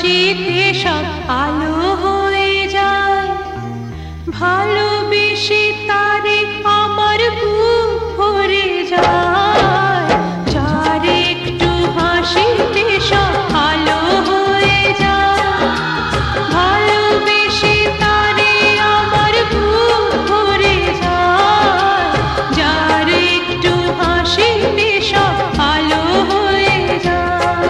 হাসিতে সব আলো হয়ে যায়। ভালোবেসে তারে আমার বুক ভরে যায়। যার একটু হাসিতে সব আলো হয়ে যায়। ভালোবেসে তারে আমার বুক ভরে যায়। যার একটু হাসিতে সব আলো হয়ে যায়।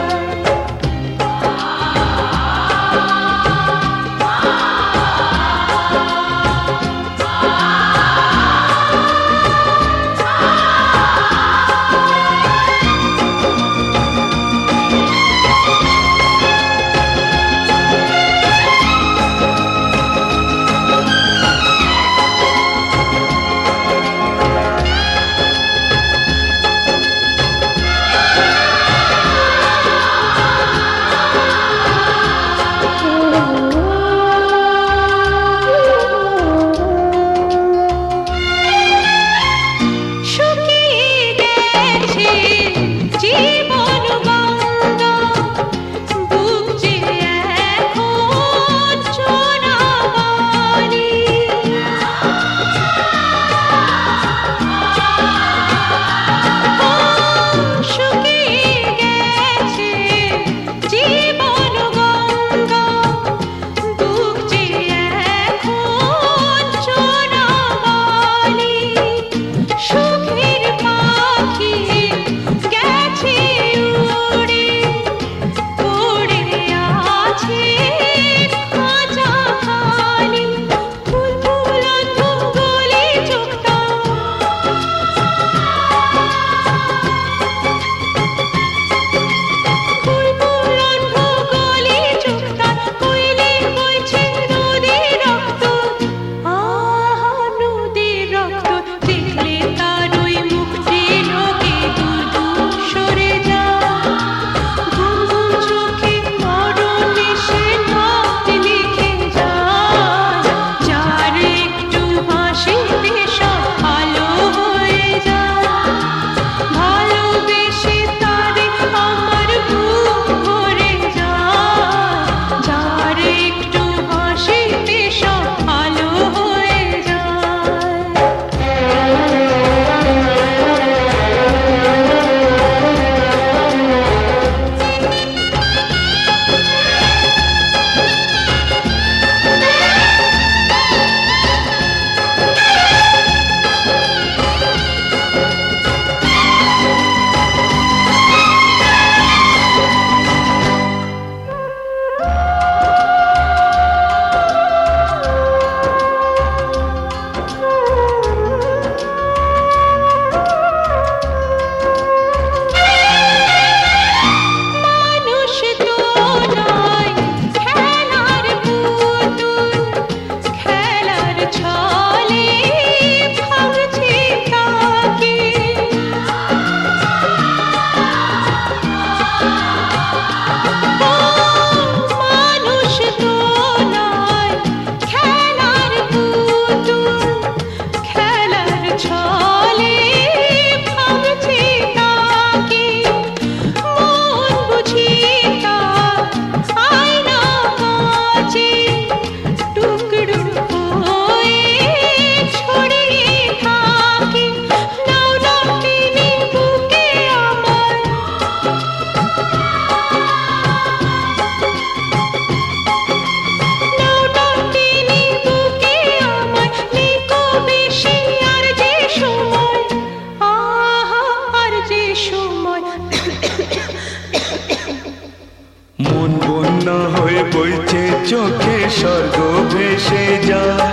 মন বন্যা হয়ে বইছে চোখে স্বর্গ ভেসে যায়।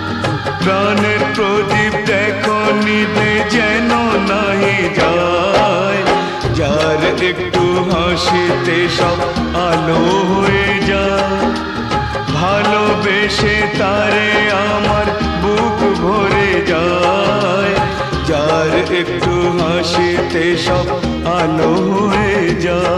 প্রাণের প্রদীপ দেখো নিভে যেন নাহি যায়। যার একটু হাসিতে সব আলো হয়ে যায়। ভালোবেসে তারে আমার বুক ভরে যায়। যার একটু হাসিতে সব আলো হয়ে যায়।